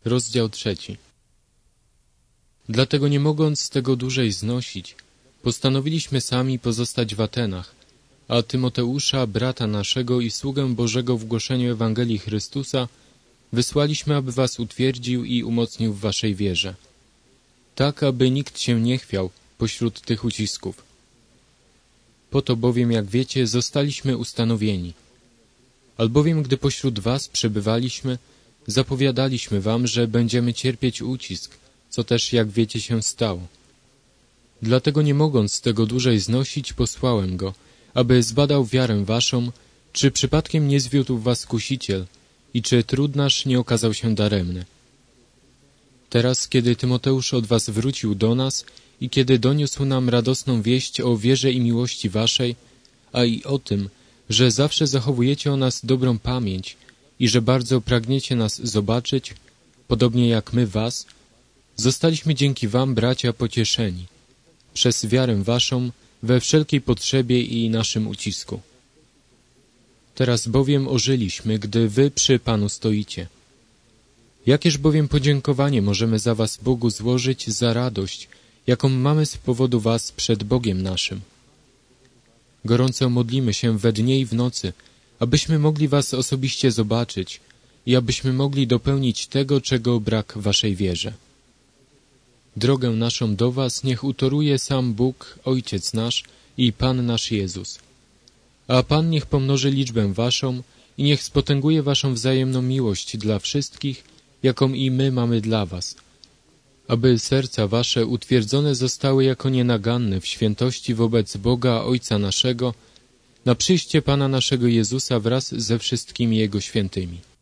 Rozdział 3. Dlatego nie mogąc tego dłużej znosić, postanowiliśmy sami pozostać w Atenach, a Tymoteusza, brata naszego i sługę Bożego w głoszeniu Ewangelii Chrystusa, wysłaliśmy, aby was utwierdził i umocnił w waszej wierze, tak aby nikt się nie chwiał pośród tych ucisków. Po to bowiem, jak wiecie, zostaliśmy ustanowieni. Albowiem, gdy pośród was przebywaliśmy, zapowiadaliśmy wam, że będziemy cierpieć ucisk, co też, jak wiecie, się stało. Dlatego nie mogąc tego dłużej znosić, posłałem go, aby zbadał wiarę waszą, czy przypadkiem nie zwiódł was kusiciel i czy trud nasz nie okazał się daremny. Teraz, kiedy Tymoteusz od was wrócił do nas i kiedy doniósł nam radosną wieść o wierze i miłości waszej, a i o tym, że zawsze zachowujecie o nas dobrą pamięć i że bardzo pragniecie nas zobaczyć, podobnie jak my was, zostaliśmy dzięki wam, bracia, pocieszeni przez wiarę waszą we wszelkiej potrzebie i naszym ucisku. Teraz bowiem ożyliśmy, gdy wy przy Panu stoicie. Jakież bowiem podziękowanie możemy za was Bogu złożyć za radość, jaką mamy z powodu was przed Bogiem naszym. Gorąco modlimy się we dnie i w nocy, abyśmy mogli was osobiście zobaczyć i abyśmy mogli dopełnić tego, czego brak waszej wierze. Drogę naszą do was niech utoruje sam Bóg, Ojciec nasz i Pan nasz Jezus. A Pan niech pomnoży liczbę waszą i niech spotęguje waszą wzajemną miłość dla wszystkich, jaką i my mamy dla was, aby serca wasze utwierdzone zostały jako nienaganne w świętości wobec Boga Ojca naszego, na przyjście Pana naszego Jezusa wraz ze wszystkimi Jego świętymi.